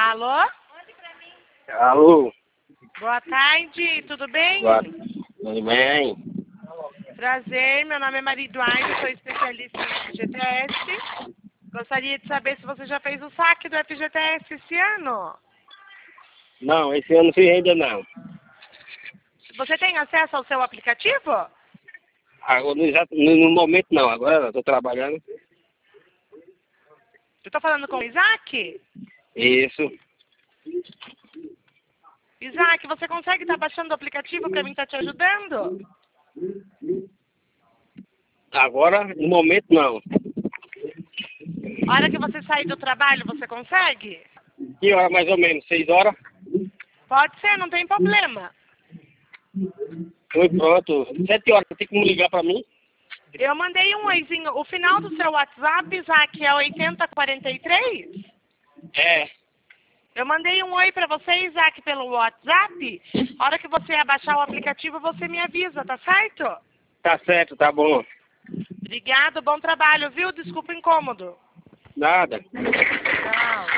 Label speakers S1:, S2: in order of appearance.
S1: Alô?
S2: Alô?
S1: Boa tarde, tudo bem?
S2: Tudo bem?
S1: Prazer, meu nome é Maria Eduardo, sou especialista em FGTS. Gostaria de saber se você já fez o saque do FGTS esse ano.
S2: Não, esse ano fiz ainda não.
S1: Você tem acesso ao seu aplicativo?
S2: Agora, no momento não, agora eu estou trabalhando.
S1: Eu estou falando com o Isaac?
S2: Isso.
S1: Isaac, você consegue estar baixando o aplicativo para mim estar te ajudando?
S2: Agora, no momento não.
S1: A hora que você sair do trabalho, você consegue?
S2: Que hora mais ou menos? 6 horas?
S1: Pode ser, não tem problema.
S2: Foi pronto. 7 horas, tem como ligar para mim?
S1: Eu mandei um oizinho. O final do seu WhatsApp, Isaac, é 8043?
S2: É.
S1: Eu mandei um oi para você, Isaac, pelo WhatsApp. A hora que você abaixar o aplicativo, você me avisa, tá certo?
S2: Tá certo, tá bom.
S1: Obrigado, bom trabalho, viu? Desculpa o incômodo.
S2: Nada.
S1: Tchau.